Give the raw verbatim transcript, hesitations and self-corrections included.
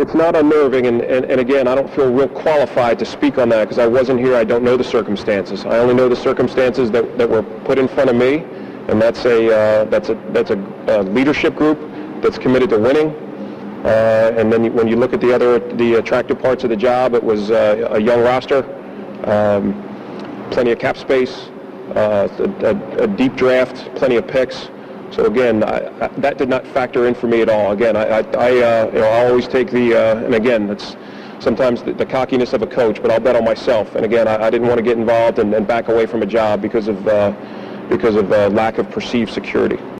it's not unnerving, and, and, and again, I don't feel real qualified to speak on that because I wasn't here. I don't know the circumstances. I only know the circumstances that, that were put in front of me, and that's a uh, that's a that's a, a leadership group that's committed to winning. Uh, and then when you look at the other the attractive parts of the job, it was uh, a young roster, um, plenty of cap space, uh, a, a, a deep draft, plenty of picks. So again, I, I, that did not factor in for me at all. Again, I, I, I uh, you know, I always take the, uh, and again, it's sometimes the, the cockiness of a coach, but I'll bet on myself. And again, I, I didn't want to get involved and, and back away from a job because of, uh, because of uh, lack of perceived security.